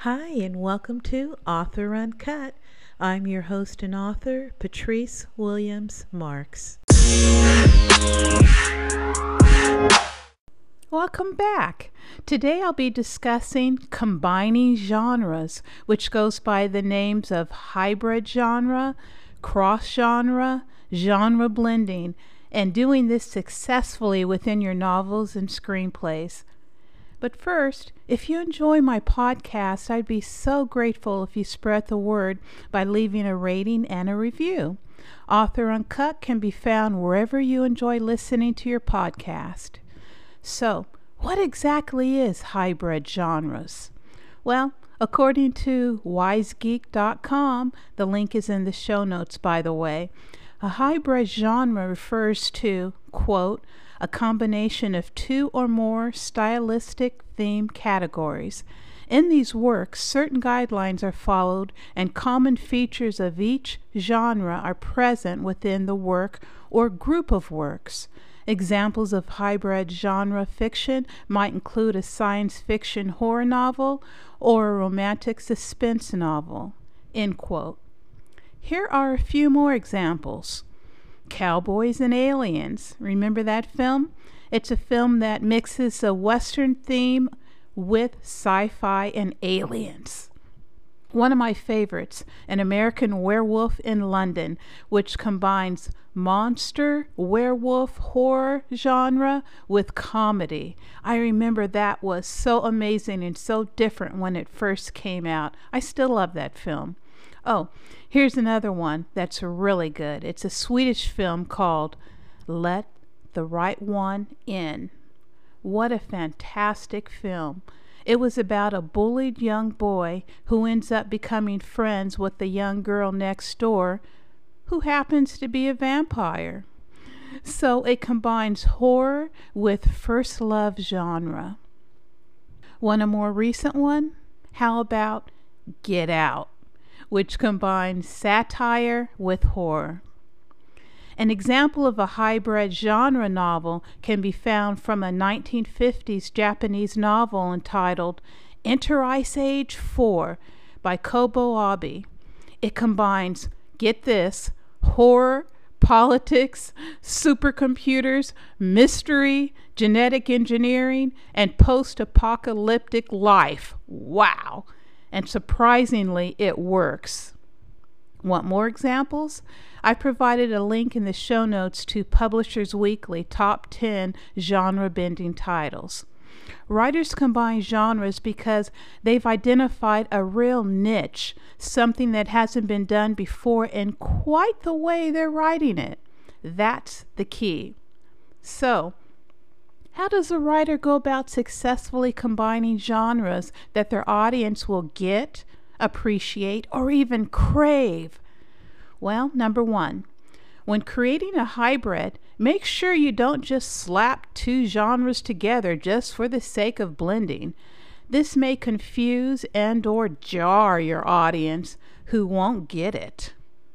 Hi, and welcome to Author Uncut. I'm your host and author, Patrice Williams Marks. Welcome back. Today I'll be discussing combining genres, which goes by the names of hybrid genre, cross genre, genre blending, and doing this successfully within your novels and screenplays. But first, if you enjoy my podcast, I'd be so grateful if you spread the word by leaving a rating and a review. Author Uncut can be found wherever you enjoy listening to your podcast. So, what exactly is hybrid genres? Well, according to wisegeek.com, the link is in the show notes, by the way, a hybrid genre refers to, quote, a combination of two or more stylistic theme categories. In these works, certain guidelines are followed and common features of each genre are present within the work or group of works. Examples of hybrid genre fiction might include a science fiction horror novel or a romantic suspense novel. End quote. Here are a few more examples. Cowboys and Aliens. Remember that film? It's a film that mixes a Western theme with sci-fi and aliens. One of my favorites, An American Werewolf in London, which combines monster, werewolf, horror genre with comedy. I remember that was so amazing and so different when it first came out. I still love that film. Oh, here's another one that's really good. It's a Swedish film called Let the Right One In. What a fantastic film. It was about a bullied young boy who ends up becoming friends with the young girl next door who happens to be a vampire. So it combines horror with first love genre. Want a more recent one? How about Get Out, which combines satire with horror. An example of a hybrid genre novel can be found from a 1950s Japanese novel entitled Enter Ice Age 4 by Kobo Abe. It combines, get this, horror, politics, supercomputers, mystery, genetic engineering, and post-apocalyptic life. Wow! And surprisingly, it works. Want more examples? I provided a link in the show notes to Publishers Weekly Top 10 Genre Bending Titles. Writers combine genres because they've identified a real niche, something that hasn't been done before in quite the way they're writing it. That's the key. So, how does a writer go about successfully combining genres that their audience will get, appreciate, or even crave? Well, number one, when creating a hybrid, make sure you don't just slap two genres together just for the sake of blending. This may confuse and/or jar your audience who won't get it.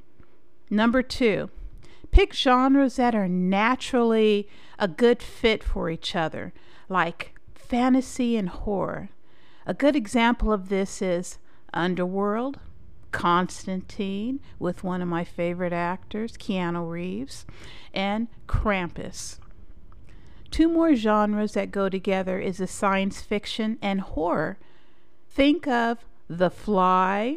Number two, pick genres that are naturally a good fit for each other, like fantasy and horror. A good example of this is Underworld, Constantine, with one of my favorite actors, Keanu Reeves, and Krampus. Two more genres that go together is a science fiction and horror. Think of The Fly,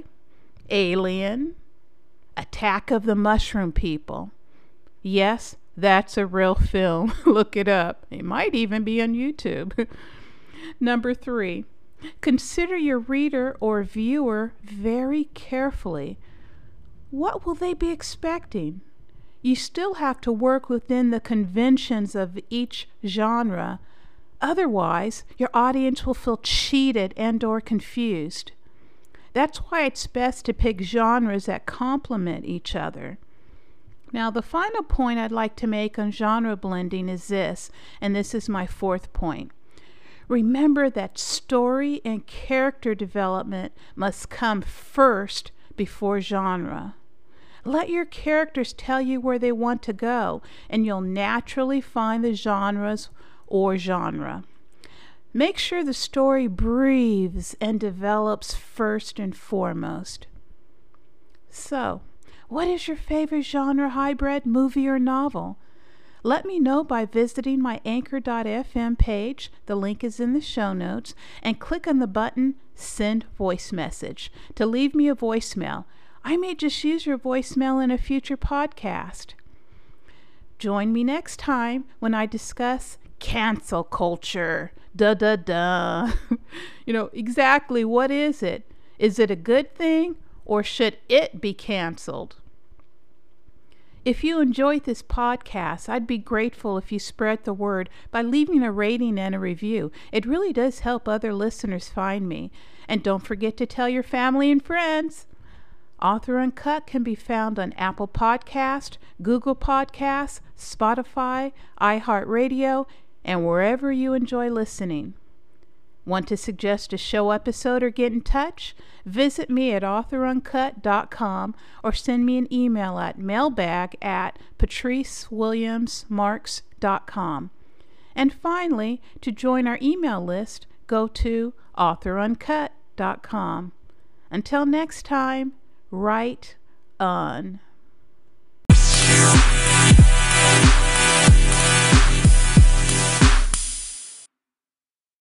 Alien, Attack of the Mushroom People. Yes, that's a real film. Look it up. It might even be on YouTube. Number three, consider your reader or viewer very carefully. What will they be expecting? You still have to work within the conventions of each genre. Otherwise, your audience will feel cheated and/or confused. That's why it's best to pick genres that complement each other. Now, the final point I'd like to make on genre blending is this, and this is my fourth point. Remember that story and character development must come first before genre. Let your characters tell you where they want to go, and you'll naturally find the genres or genre. Make sure the story breathes and develops first and foremost. So, what is your favorite genre hybrid, movie, or novel? Let me know by visiting my Anchor.fm page, the link is in the show notes, and click on the button Send Voice Message to leave me a voicemail. I may just use your voicemail in a future podcast. Join me next time when I discuss cancel culture. Exactly what is it? Is it a good thing, or should it be canceled? If you enjoyed this podcast, I'd be grateful if you spread the word by leaving a rating and a review. It really does help other listeners find me. And don't forget to tell your family and friends. Author Uncut can be found on Apple Podcast, Google Podcasts, Spotify, iHeartRadio, and wherever you enjoy listening. Want to suggest a show episode or get in touch? Visit me at authoruncut.com or send me an email at mailbag@patricewilliamsmarks.com. And finally, to join our email list, go to authoruncut.com. Until next time, write on.